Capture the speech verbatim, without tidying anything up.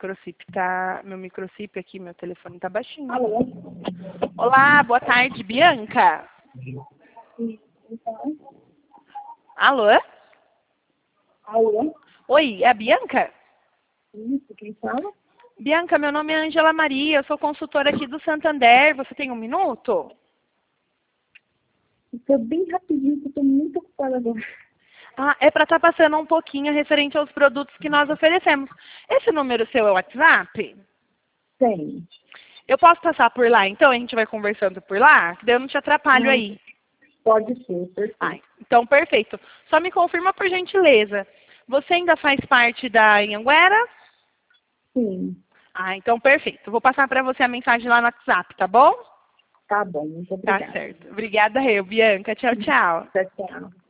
microchip tá, meu microchip aqui, meu telefone tá baixinho. Alô? Olá, boa tarde, Bianca. Então, Alô? alô? Oi, é a Bianca? Isso, quem fala? Bianca, meu nome é Angela Maria, eu sou consultora aqui do Santander. Você tem um minuto? Estou bem rapidinho, porque eu estou muito ocupada agora. Ah, é para estar passando um pouquinho referente aos produtos que nós oferecemos. Esse número seu é o WhatsApp? Tem. Eu posso passar por lá, então? A gente vai conversando por lá? Que daí eu não te atrapalho Ah, aí. pode ser, perfeito. Ah, então, perfeito. Só me confirma, por gentileza. Você ainda faz parte da Anhanguera? Sim, Ah, então, perfeito. Vou passar para você a mensagem lá no WhatsApp, tá bom? tá bom, muito Tá obrigada. certo. Obrigada, eu, Bianca. Tchau, tchau. Tchau, tchau.